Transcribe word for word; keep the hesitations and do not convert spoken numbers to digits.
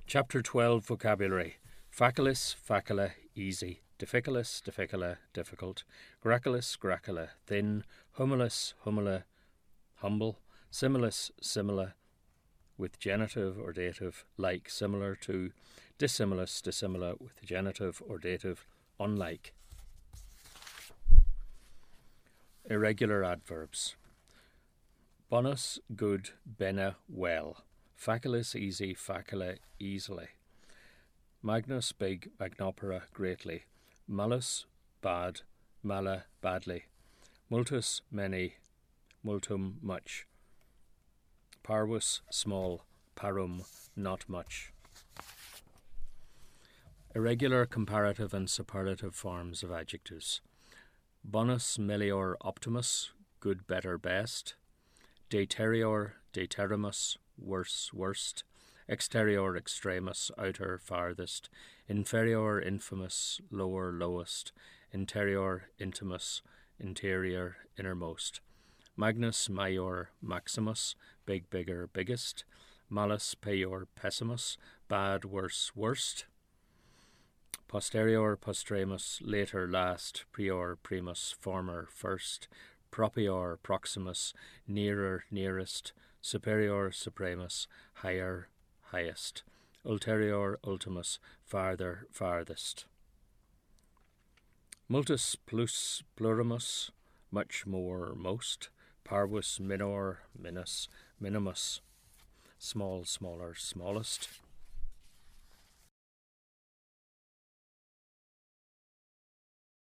Chapter twelve, Vocabulary. Facilis, facila, easy. Difficilus, difficula, difficult. Graculus, gracula, thin. Humulus, humula, humble. Similus, simila, with genitive or dative, like, similar to. Dissimilus, dissimila, with genitive or dative, unlike. Irregular adverbs. Bonus, good. Bene, well. Facilis, easy. Facila, easily. Magnus, big. Magnopera, greatly. Malus, bad. Mala, badly. Multus, many. Multum, much. Parvus, small. Parum, not much. Irregular comparative and superlative forms of adjectives. Bonus, melior, optimus, good, better, best. Deterior, deterimus, worse, worst. Exterior, extremus, outer, farthest. Inferior, infamous, lower, lowest. Interior, intimus, interior, innermost. Magnus, major, maximus, big, bigger, biggest. Malus, peior, pessimus, bad, worse, worst. Posterior, postremus, later, last. Prior, primus, former, first. Propior, proximus, nearer, nearest. Superior, supremus, higher, highest. Ulterior, ultimus, farther, farthest. Multus, plus, plurimus, much, more, most. Parvus, minor, minus, minimus, small, smaller, smallest.